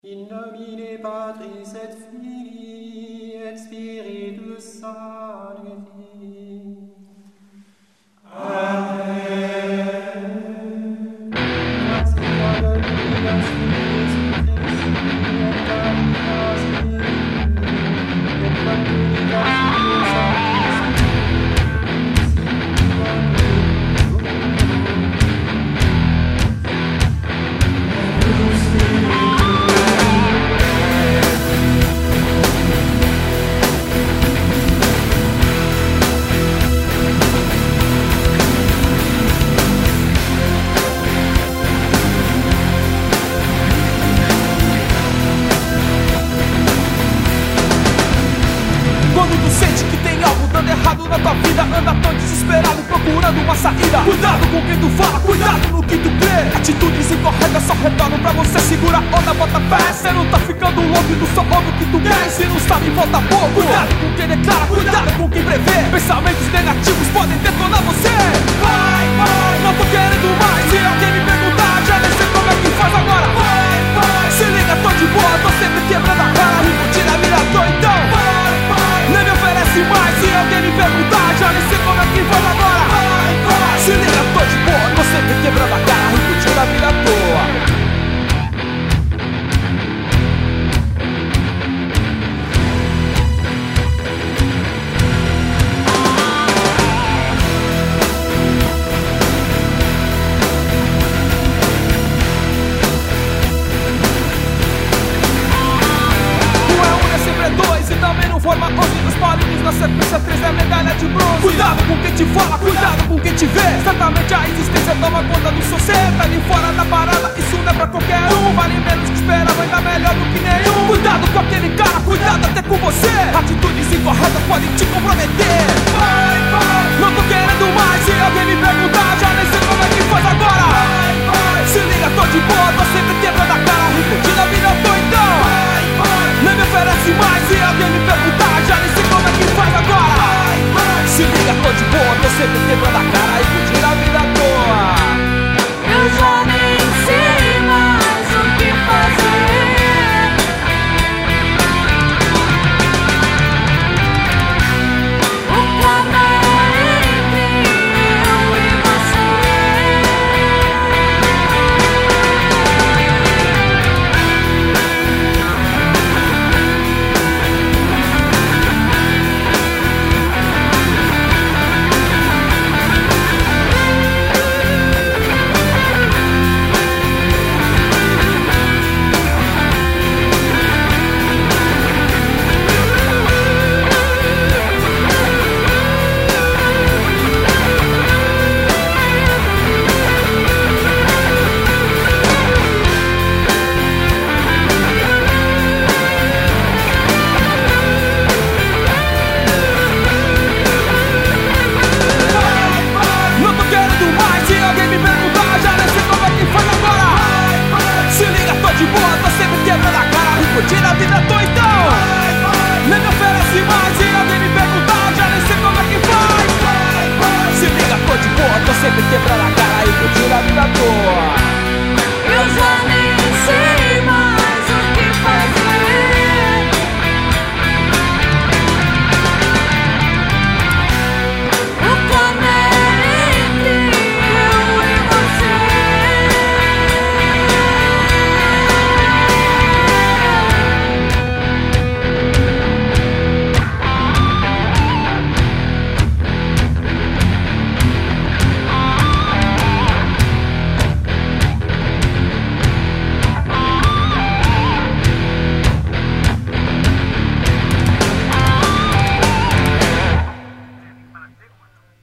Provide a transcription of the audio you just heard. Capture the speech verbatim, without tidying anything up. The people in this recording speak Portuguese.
In nomine Patris et Filii et Spiritus Sancti. Amen. Gratia Domini Spiritus et caritas Dei, et communitas Quando tu sente que tem algo dando errado na tua vida, anda tão desesperado procurando uma saída. Cuidado com quem tu fala, cuidado no que tu crê. Atitudes incorretas só retornam pra você. Segura a onda, bota fé. Cê não tá ficando louco e tu só ouve o que tu quer. Se não sabe, volta pouco. Cuidado com quem declara, cuidado com quem prevê. Pensamentos negativos podem detonar você. Vai, vai, não tô querendo mais. Se alguém me perguntar, já nem sei como é que faz agora. Vai, vai, se liga, tô de boa, tô sempre quebrando a cara. E curtindo a vida, tô então. Vai, vai, nem me oferece mais. Se alguém me perguntar, já nem sei como é que faz agora. Vai, vai, se liga, tô de boa, tô sempre quebrando a cara. E curtindo a vida à toa. Forma onze dos palinhos, na sequência três é medalha de bronze. Cuidado com quem te fala, cuidado com quem te vê. Certamente a existência toma conta do seu ser. Tá ali fora da parada, isso não é pra qualquer um. Vale menos que esperava, ainda melhor do que nenhum. Cuidado com aquele cara, cuidado até com você. Atitudes incorretas podem te comprometer. Vai, vai, não tô querendo mais. Se alguém me perguntar, já nem sei como é que faz agora. Vai, vai, se liga, tô de boa, tô sempre quebrando a cara. E curtindo a vida, eu tô então. Vai, vai, nem me oferece mais. Se alguém me perguntar, já nem sei como é que faz agora. Vai, vai, se liga, tô de boa, tô sempre quebrando a cara e curtindo a vida à toa. Eu já nem sei mais o que fazer. O caminho entre eu e você. Curtindo a vida, tô então. Vai, vai, nem me oferece mais. Se alguém me perguntar, já nem sei como é que faz. Vai, vai, se liga, tô de boa, tô sempre quebrando a cara.